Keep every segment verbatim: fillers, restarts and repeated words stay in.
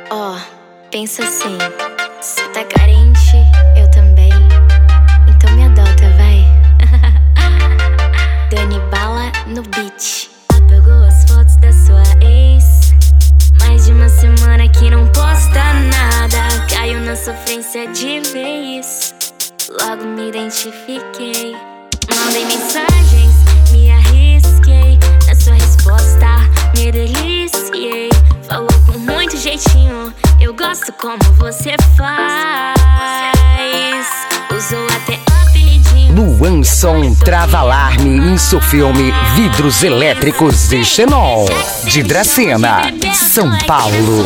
Ó, oh, pensa assim, cê tá carente, eu também, então me adota, vai. Dani Bala no beat. Apagou as fotos da sua ex, mais de uma semana que não posta nada. Caiu na sofrência de vez, logo me identifiquei. Mandei mensagens, me arrisquei, na sua resposta me deliciei. Falou com muito jeitinho, eu gosto como você faz. Usou até apelidinho. Luanson Trava-Alarme, Insofilme, Vidros Elétricos e Xenon, de Dracena, São Paulo.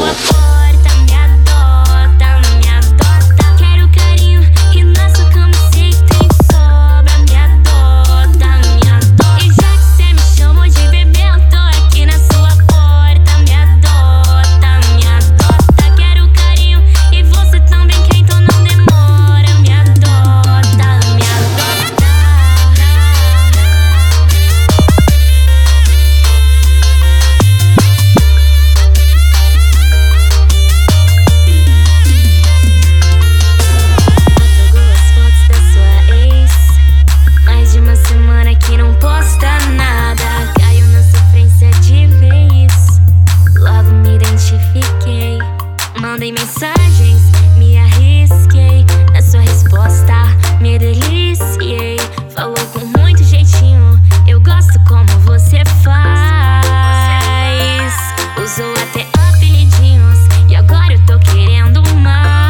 Mandei mensagens, me arrisquei, na sua resposta me deliciei. Falou com muito jeitinho, eu gosto como você faz. Usou até apelidinhos e agora eu tô querendo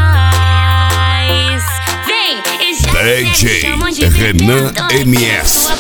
mais. Vem, e já D J Renan M S.